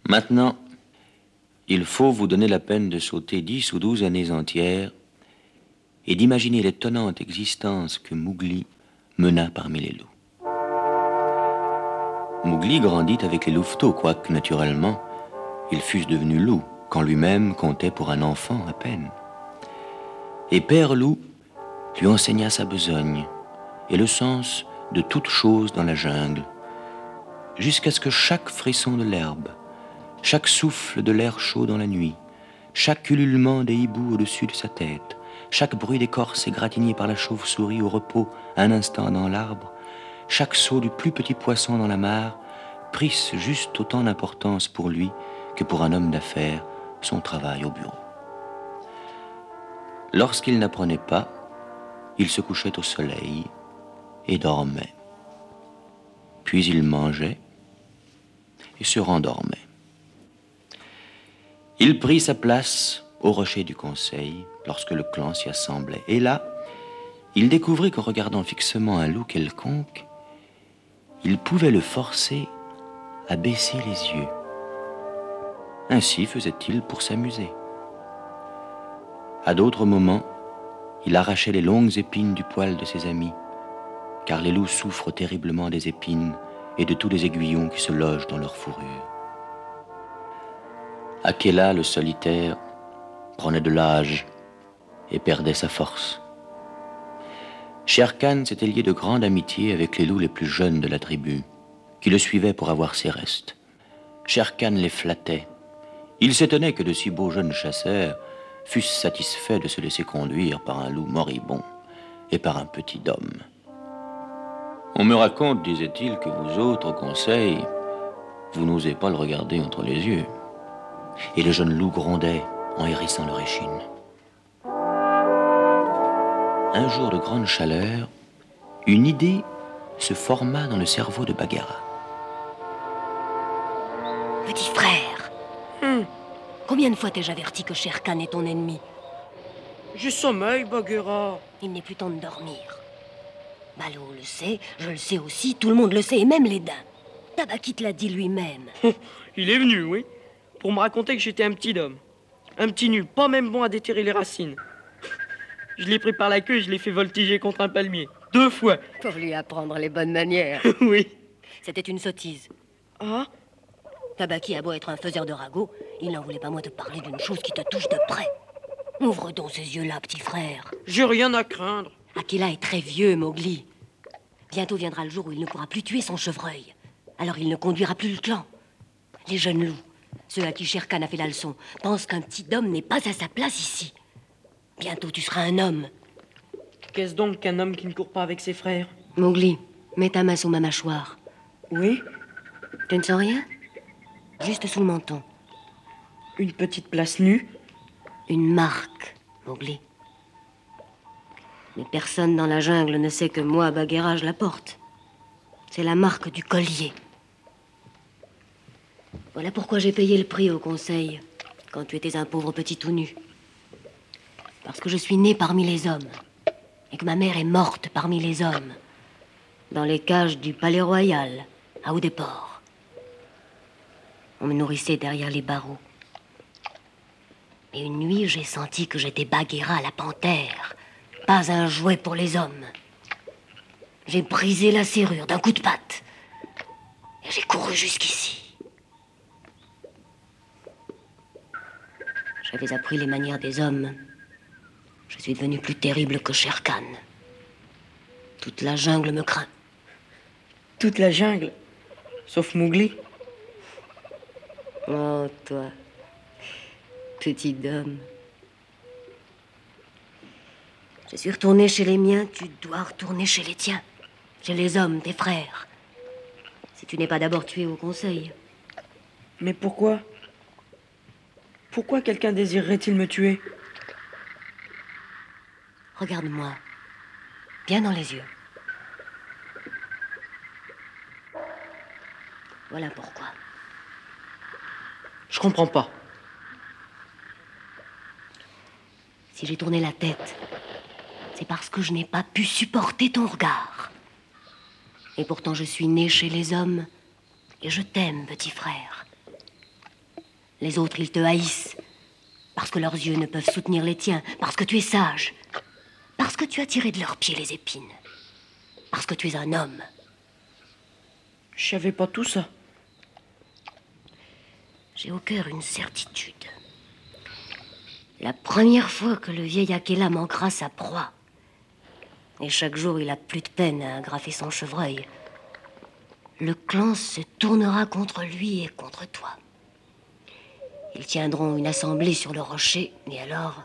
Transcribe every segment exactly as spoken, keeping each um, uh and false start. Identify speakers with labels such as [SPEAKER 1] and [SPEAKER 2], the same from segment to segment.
[SPEAKER 1] Maintenant, il faut vous donner la peine de sauter dix ou douze années entières et d'imaginer l'étonnante existence que Mowgli mena parmi les loups. Mowgli grandit avec les louveteaux, quoique, naturellement, ils fussent devenus loups, quand lui-même comptait pour un enfant à peine. Et Père Loup lui enseigna sa besogne et le sens de toute chose dans la jungle, jusqu'à ce que chaque frisson de l'herbe, chaque souffle de l'air chaud dans la nuit, chaque ululement des hiboux au-dessus de sa tête, chaque bruit d'écorce égratignée par la chauve-souris au repos un instant dans l'arbre, chaque saut du plus petit poisson dans la mare, prissent juste autant d'importance pour lui que pour un homme d'affaires son travail au bureau. Lorsqu'il n'apprenait pas, il se couchait au soleil et dormait. Puis il mangeait et se rendormait. Il prit sa place au rocher du conseil lorsque le clan s'y assemblait. Et là, il découvrit qu'en regardant fixement un loup quelconque, il pouvait le forcer à baisser les yeux. Ainsi faisait-il pour s'amuser. À d'autres moments, il arrachait les longues épines du poil de ses amis, car les loups souffrent terriblement des épines et de tous les aiguillons qui se logent dans leur fourrure. Akela, le solitaire, prenait de l'âge et perdait sa force. Shere Khan s'était lié de grande amitié avec les loups les plus jeunes de la tribu, qui le suivaient pour avoir ses restes. Shere Khan les flattait. Il s'étonnait que de si beaux jeunes chasseurs fussent satisfaits de se laisser conduire par un loup moribond et par un petit homme. On me raconte, disait-il, que vous autres, au conseil, vous n'osez pas le regarder entre les yeux. Et le jeune loup grondait en hérissant leur échine. Un jour de grande chaleur, une idée se forma dans le cerveau de Bagheera.
[SPEAKER 2] Petit frère, hum. Combien de fois t'ai-je averti que Shere Khan est ton ennemi?
[SPEAKER 3] J'ai sommeil, Bagheera.
[SPEAKER 2] Il n'est plus temps de dormir. Baloo le sait, je le sais aussi, tout le monde le sait, et même les daims. Tabaqui te l'a dit lui-même.
[SPEAKER 3] Il est venu, oui, pour me raconter que j'étais un petit homme. Un petit nul, pas même bon à déterrer les racines. Je l'ai pris par la queue et je l'ai fait voltiger contre un palmier. Deux fois.
[SPEAKER 2] Pour lui apprendre les bonnes manières.
[SPEAKER 3] Oui.
[SPEAKER 2] C'était une sottise.
[SPEAKER 3] Ah?
[SPEAKER 2] Tabaqui a beau être un faiseur de ragots, il n'en voulait pas moins te parler d'une chose qui te touche de près. Ouvre donc ces yeux-là, petit frère.
[SPEAKER 3] J'ai rien à craindre.
[SPEAKER 2] Akela est très vieux, Mowgli. Bientôt viendra le jour où il ne pourra plus tuer son chevreuil. Alors il ne conduira plus le clan. Les jeunes loups, ceux à qui Shere Khan a fait la leçon, pensent qu'un petit homme n'est pas à sa place ici. Bientôt tu seras un homme.
[SPEAKER 3] Qu'est-ce donc qu'un homme qui ne court pas avec ses frères?
[SPEAKER 2] Mowgli, mets ta main sous ma mâchoire.
[SPEAKER 3] Oui?
[SPEAKER 2] Tu ne sens rien? Juste sous le menton.
[SPEAKER 3] Une petite place nue?
[SPEAKER 2] Une marque, Mowgli. Mais personne dans la jungle ne sait que moi, Bagheera, je la porte. C'est la marque du collier. Voilà pourquoi j'ai payé le prix au conseil, quand tu étais un pauvre petit tout nu. Parce que je suis né parmi les hommes, et que ma mère est morte parmi les hommes, dans les cages du palais royal, à Oudéport. On me nourrissait derrière les barreaux. Et une nuit, j'ai senti que j'étais Bagheera, la panthère, pas un jouet pour les hommes. J'ai brisé la serrure d'un coup de patte, et j'ai couru jusqu'ici. J'avais appris les manières des hommes. Je suis devenu plus terrible que Shere Khan. Toute la jungle me craint.
[SPEAKER 3] Toute la jungle? Sauf Mowgli?
[SPEAKER 2] Oh, toi, petit homme. Je suis retourné chez les miens, tu dois retourner chez les tiens. Chez les hommes, tes frères. Si tu n'es pas d'abord tué au conseil.
[SPEAKER 3] Mais pourquoi? Pourquoi quelqu'un désirerait-il me tuer?
[SPEAKER 2] Regarde-moi, bien dans les yeux. Voilà pourquoi.
[SPEAKER 3] Je comprends pas.
[SPEAKER 2] Si j'ai tourné la tête, c'est parce que je n'ai pas pu supporter ton regard. Et pourtant je suis né chez les hommes, et je t'aime, petit frère. Les autres, ils te haïssent. Parce que leurs yeux ne peuvent soutenir les tiens. Parce que tu es sage. Parce que tu as tiré de leurs pieds les épines. Parce que tu es un homme.
[SPEAKER 3] Je savais pas tout ça.
[SPEAKER 2] J'ai au cœur une certitude. La première fois que le vieil Akela manquera sa proie, et chaque jour il a plus de peine à agrafer son chevreuil, le clan se tournera contre lui et contre toi. Ils tiendront une assemblée sur le rocher, et alors...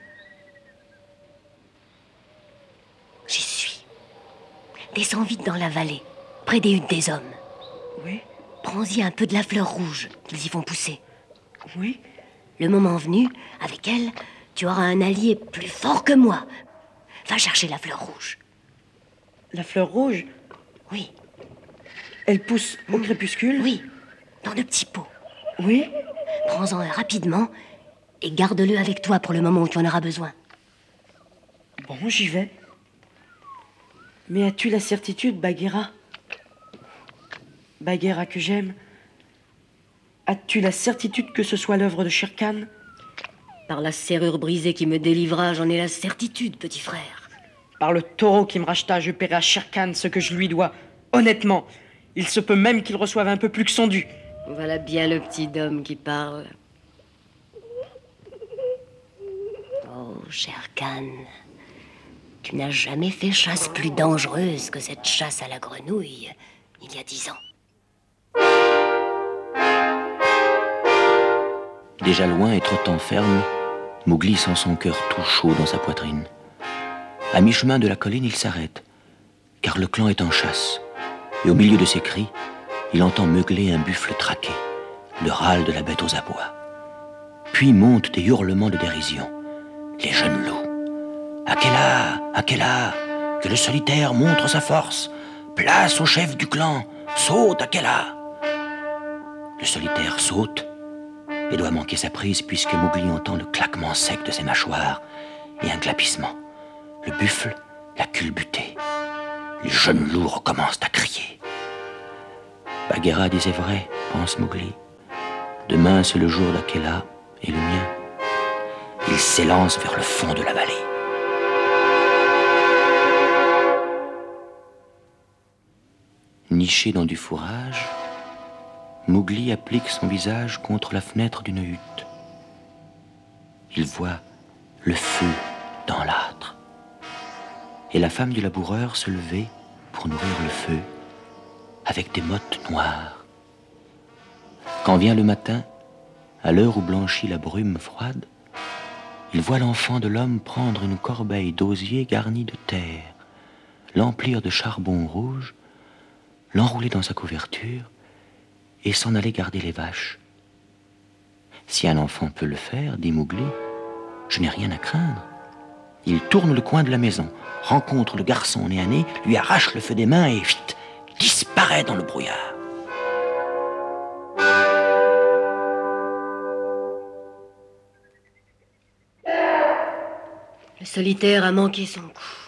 [SPEAKER 2] J'y suis. Descends vite dans la vallée, près des huttes des hommes.
[SPEAKER 3] Oui,
[SPEAKER 2] Prends-y un peu de la fleur rouge qu'ils y font pousser.
[SPEAKER 3] oui.
[SPEAKER 2] Le moment venu, avec elle, tu auras un allié plus fort que moi. Va chercher la fleur rouge.
[SPEAKER 3] La fleur rouge,
[SPEAKER 2] Oui,
[SPEAKER 3] elle pousse au crépuscule?
[SPEAKER 2] oui, dans de petits pots.
[SPEAKER 3] Oui.
[SPEAKER 2] Prends-en un rapidement et garde-le avec toi pour le moment où tu en auras besoin.
[SPEAKER 3] Bon, j'y vais. Mais as-tu la certitude, Bagheera? Bagheera que j'aime, as-tu la certitude que ce soit l'œuvre de Shere Khan?
[SPEAKER 2] Par la serrure brisée qui me délivra, j'en ai la certitude, petit frère.
[SPEAKER 3] Par le taureau qui me racheta, je paierai à Shere Khan ce que je lui dois. Honnêtement, il se peut même qu'il reçoive un peu plus que son dû.
[SPEAKER 2] Voilà bien le petit homme qui parle. Oh, Shere Khan, tu n'as jamais fait chasse plus dangereuse que cette chasse à la grenouille il y a dix ans.
[SPEAKER 1] Déjà loin et trottant ferme, Mowgli sent son cœur tout chaud dans sa poitrine. À mi-chemin de la colline, il s'arrête, car le clan est en chasse. Et au milieu de ses cris, il entend meugler un buffle traqué, le râle de la bête aux abois. Puis montent des hurlements de dérision. Les jeunes loups. Akela, Akela, que le solitaire montre sa force. Place au chef du clan, saute Akela. Le solitaire saute et doit manquer sa prise puisque Mowgli entend le claquement sec de ses mâchoires et un glapissement. Le buffle l'a culbuté. Les jeunes loups recommencent à crier. Bagheera disait vrai, pense Mowgli. Demain, c'est le jour d'Akela et le mien. Il s'élance vers le fond de la vallée. Niché dans du fourrage, Mowgli applique son visage contre la fenêtre d'une hutte. Il voit le feu dans l'âtre et la femme du laboureur se lever pour nourrir le feu avec des mottes noires. Quand vient le matin, à l'heure où blanchit la brume froide, il voit l'enfant de l'homme prendre une corbeille d'osier garnie de terre, l'emplir de charbon rouge, l'enrouler dans sa couverture et s'en aller garder les vaches. Si un enfant peut le faire, dit Mowgli, je n'ai rien à craindre. Il tourne le coin de la maison, rencontre le garçon nez à nez, lui arrache le feu des mains et vite, disparaît dans le brouillard.
[SPEAKER 2] Le solitaire a manqué son coup.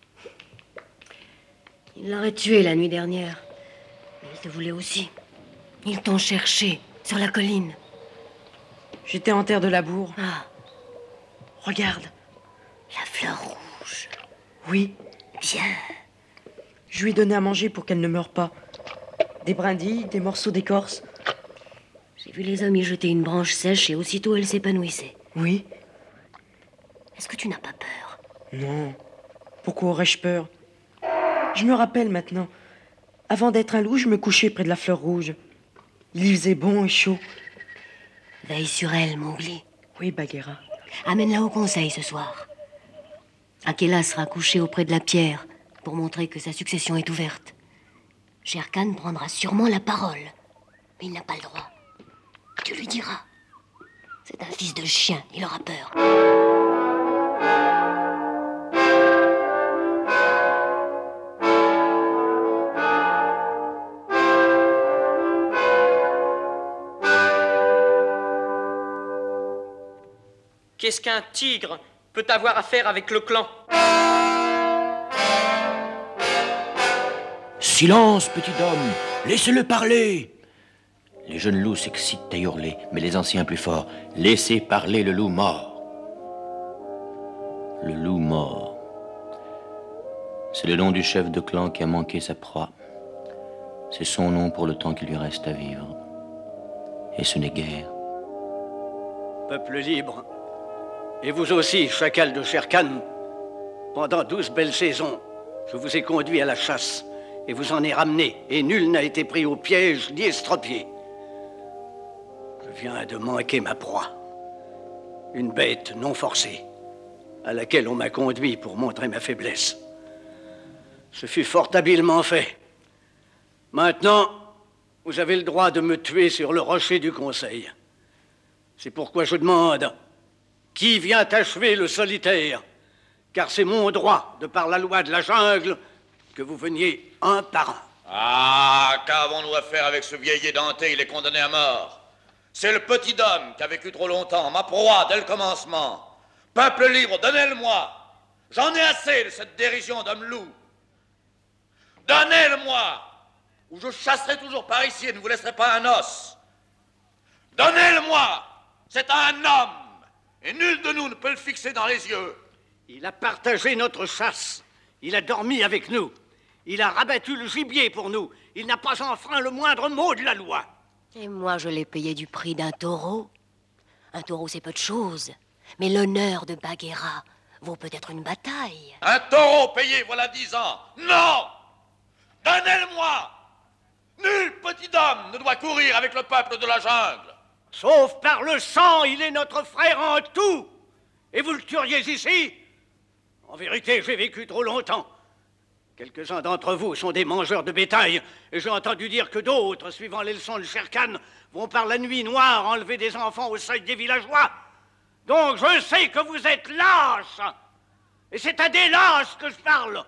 [SPEAKER 2] Il l'aurait tué la nuit dernière. Mais il te voulait aussi. Ils t'ont cherché sur la colline.
[SPEAKER 3] J'étais en terre de labour.
[SPEAKER 2] Ah,
[SPEAKER 3] Regarde.
[SPEAKER 2] la fleur rouge.
[SPEAKER 3] Oui,
[SPEAKER 2] Bien.
[SPEAKER 3] je lui ai donné à manger pour qu'elle ne meure pas. Des brindilles, des morceaux d'écorce.
[SPEAKER 2] J'ai vu les hommes y jeter une branche sèche et aussitôt elle s'épanouissait.
[SPEAKER 3] Oui.
[SPEAKER 2] Est-ce que tu n'as pas peur?
[SPEAKER 3] Non. Pourquoi aurais-je peur? Je me rappelle maintenant. Avant d'être un loup, je me couchais près de la fleur rouge. Il y faisait bon et chaud.
[SPEAKER 2] Veille sur elle, Mowgli.
[SPEAKER 3] Oui, Bagheera.
[SPEAKER 2] Amène-la au conseil ce soir. Akela sera couché auprès de la pierre pour montrer que sa succession est ouverte. Shere Khan prendra sûrement la parole, mais il n'a pas le droit. Tu lui diras. C'est un fils de chien, il aura peur.
[SPEAKER 3] Qu'est-ce qu'un tigre peut avoir à faire avec le clan?
[SPEAKER 1] Silence, petit homme, laissez-le parler. Les jeunes loups s'excitent à hurler, mais les anciens plus forts. Laissez parler le loup mort. Le loup mort. C'est le nom du chef de clan qui a manqué sa proie. C'est son nom pour le temps qui lui reste à vivre. Et ce n'est guère.
[SPEAKER 4] Peuple libre, et vous aussi, chacal de Shere Khan, pendant douze belles saisons, je vous ai conduit à la chasse, et vous en ai ramené, et nul n'a été pris au piège ni estropié. Je viens de manquer ma proie, une bête non forcée, à laquelle on m'a conduit pour montrer ma faiblesse. Ce fut fort habilement fait. Maintenant, vous avez le droit de me tuer sur le rocher du Conseil. C'est pourquoi je demande, qui vient achever le solitaire? Car c'est mon droit, de par la loi de la jungle, que vous veniez un par un.
[SPEAKER 5] Ah, qu'avons-nous à faire avec ce vieil édenté? Il est condamné à mort. C'est le petit homme qui a vécu trop longtemps, ma proie dès le commencement. Peuple libre, donnez-le-moi. J'en ai assez de cette dérision d'homme-loup. Donnez-le-moi, ou je chasserai toujours par ici et ne vous laisserai pas un os. Donnez-le-moi. C'est un homme, et nul de nous ne peut le fixer dans les yeux.
[SPEAKER 4] Il a partagé notre chasse. Il a dormi avec nous. Il a rabattu le gibier pour nous. Il n'a pas enfreint le moindre mot de la loi.
[SPEAKER 2] Et moi, je l'ai payé du prix d'un taureau. Un taureau, c'est peu de choses. Mais l'honneur de Bagheera vaut peut-être une bataille.
[SPEAKER 5] Un taureau payé voilà dix ans. Non! Donnez-le-moi! Nul petit homme ne doit courir avec le peuple de la jungle.
[SPEAKER 4] Sauf par le sang, il est notre frère en tout. Et vous le tueriez ici? En vérité, j'ai vécu trop longtemps. Quelques-uns d'entre vous sont des mangeurs de bétail, et j'ai entendu dire que d'autres, suivant les leçons de Shere Khan, vont par la nuit noire enlever des enfants au seuil des villageois. Donc je sais que vous êtes lâches, et c'est à des lâches que je parle.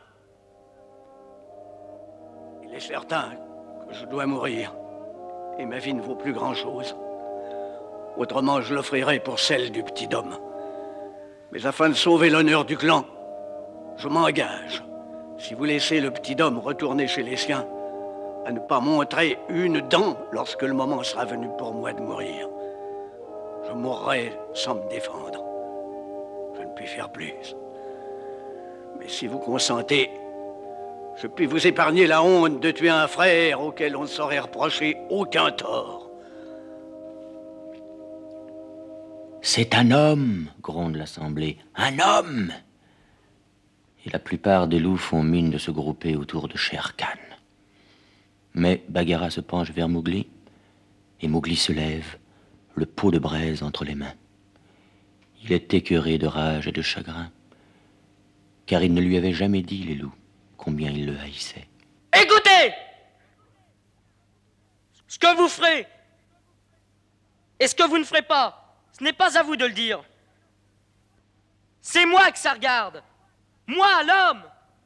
[SPEAKER 4] Il est certain que je dois mourir, et ma vie ne vaut plus grand-chose. Autrement, je l'offrirai pour celle du petit homme. Mais afin de sauver l'honneur du clan, je m'engage, si vous laissez le petit homme retourner chez les siens, à ne pas montrer une dent lorsque le moment sera venu pour moi de mourir. Je mourrai sans me défendre. Je ne puis faire plus. Mais si vous consentez, je puis vous épargner la honte de tuer un frère auquel on ne saurait reprocher aucun tort.
[SPEAKER 1] C'est un homme, gronde l'assemblée. Un homme! Et la plupart des loups font mine de se grouper autour de Shere Khan. Mais Bagheera se penche vers Mowgli, et Mowgli se lève, le pot de braise entre les mains. Il est écœuré de rage et de chagrin, car il ne lui avait jamais dit, les loups, combien il le haïssait.
[SPEAKER 3] Écoutez! Ce que vous ferez et ce que vous ne ferez pas, ce n'est pas à vous de le dire. C'est moi que ça regarde. Moi, l'homme.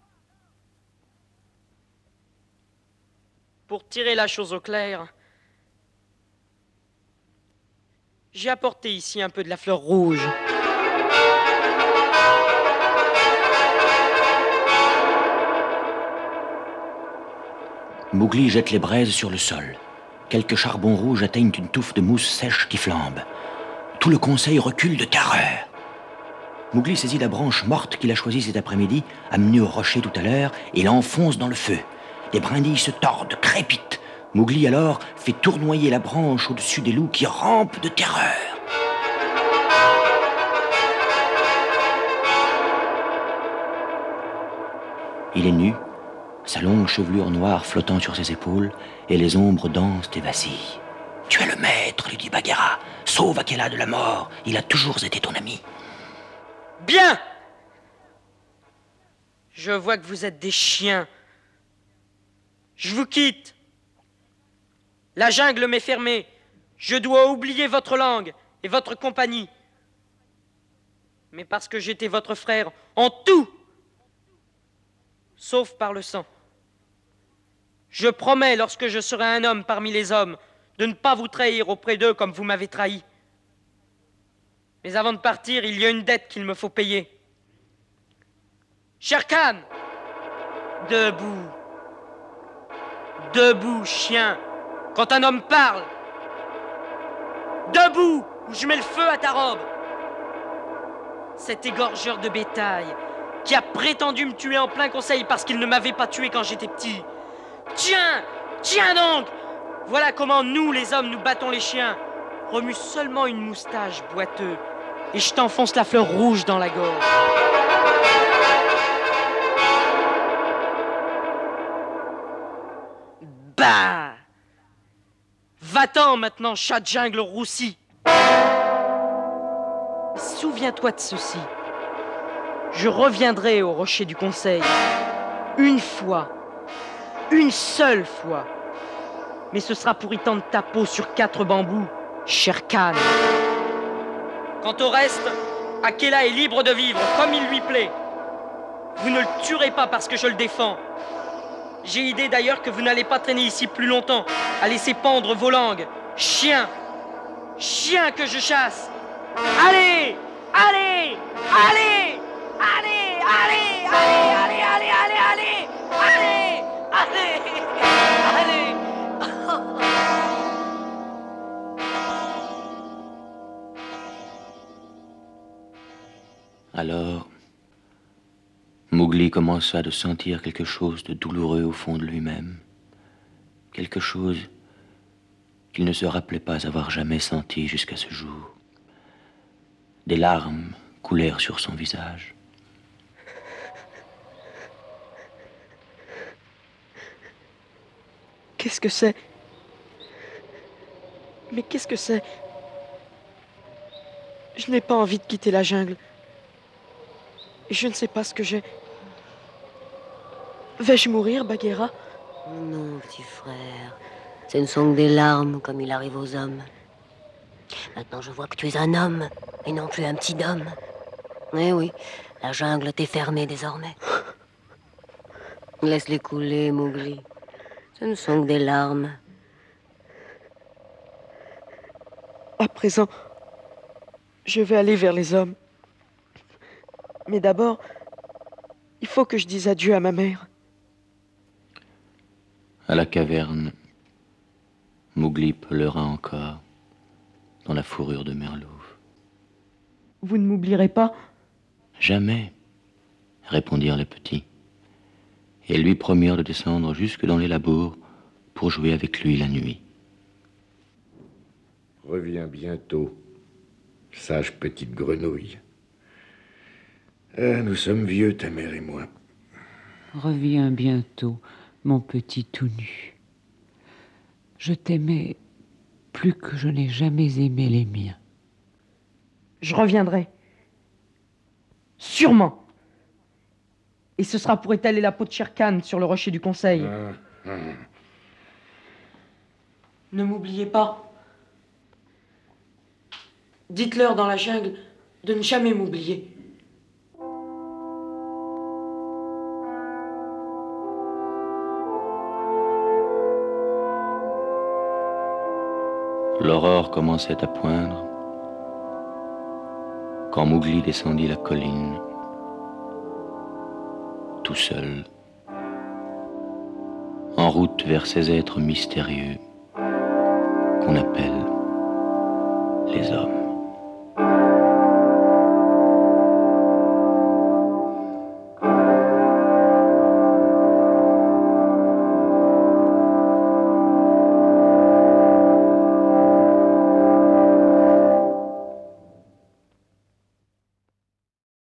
[SPEAKER 3] Pour tirer la chose au clair, j'ai apporté ici un peu de la fleur rouge.
[SPEAKER 1] Mowgli jette les braises sur le sol. Quelques charbons rouges atteignent une touffe de mousse sèche qui flambe. Tout le conseil recule de terreur. Mowgli saisit la branche morte qu'il a choisie cet après-midi, amenée au rocher tout à l'heure, et l'enfonce dans le feu. Les brindilles se tordent, crépitent. Mowgli alors fait tournoyer la branche au-dessus des loups qui rampent de terreur. Il est nu, sa longue chevelure noire flottant sur ses épaules, et les ombres dansent et vacillent. « Tu es le maître, lui dit Bagheera. Sauve Akela de la mort, il a toujours été ton ami. »
[SPEAKER 3] Bien! Je vois que vous êtes des chiens. Je vous quitte. La jungle m'est fermée. Je dois oublier votre langue et votre compagnie. Mais parce que j'étais votre frère en tout, sauf par le sang. Je promets, lorsque je serai un homme parmi les hommes, de ne pas vous trahir auprès d'eux comme vous m'avez trahi. Mais avant de partir, il y a une dette qu'il me faut payer. Shere Khan, debout. Debout, chien. Quand un homme parle, Debout, ou je mets le feu à ta robe. Cet égorgeur de bétail qui a prétendu me tuer en plein conseil parce qu'il ne m'avait pas tué quand j'étais petit. Tiens, tiens donc. Voilà comment nous, les hommes, nous battons les chiens. Remue seulement une moustache boiteux et je t'enfonce la fleur rouge dans la gorge. Bah! Va-t'en maintenant, chat de jungle roussi. Souviens-toi de ceci. Je reviendrai au rocher du conseil. Une fois. Une seule fois. Mais ce sera pour y tendre ta peau sur quatre bambous, Shere Khan. Quant au reste, Akela est libre de vivre comme il lui plaît. Vous ne le tuerez pas parce que je le défends. J'ai idée d'ailleurs que vous n'allez pas traîner ici plus longtemps, à laisser pendre vos langues. Chien! Chien que je chasse! Allez! Allez! Allez! Allez! Allez! Allez! Allez! Allez! Allez! Allez! Allez! Allez! Allez!
[SPEAKER 1] Alors, Mowgli commença de sentir quelque chose de douloureux au fond de lui-même. Quelque chose qu'il ne se rappelait pas avoir jamais senti jusqu'à ce jour. Des larmes coulèrent sur son visage.
[SPEAKER 3] Qu'est-ce que c'est? Mais qu'est-ce que c'est? Je n'ai pas envie de quitter la jungle. Et je ne sais pas ce que j'ai. Vais-je mourir, Bagheera?
[SPEAKER 2] Non, petit frère. Ce ne sont que des larmes, comme il arrive aux hommes. Maintenant, je vois que tu es un homme, et non plus un petit homme. Eh oui, la jungle t'est fermée désormais. Laisse-les couler, Mowgli. Ce ne sont que des larmes.
[SPEAKER 3] À présent, je vais aller vers les hommes. Mais d'abord, il faut que je dise adieu à ma mère.
[SPEAKER 1] À la caverne, Mowgli pleura encore dans la fourrure de Merlouf.
[SPEAKER 3] Vous ne m'oublierez pas?
[SPEAKER 1] Jamais, répondirent les petits. Et lui promirent de descendre jusque dans les labours pour jouer avec lui la nuit.
[SPEAKER 6] Reviens bientôt, sage petite grenouille. Ah, nous sommes vieux, ta mère et moi.
[SPEAKER 7] Reviens bientôt, mon petit tout nu. Je t'aimais plus que je n'ai jamais aimé les miens.
[SPEAKER 3] Je reviendrai. Sûrement. Et ce sera pour étaler la peau de Shere Khan sur le rocher du conseil.
[SPEAKER 6] Ah, ah.
[SPEAKER 3] Ne m'oubliez pas. Dites-leur dans la jungle de ne jamais m'oublier.
[SPEAKER 1] L'aurore commençait à poindre quand Mowgli descendit la colline, tout seul, en route vers ces êtres mystérieux qu'on appelle les hommes.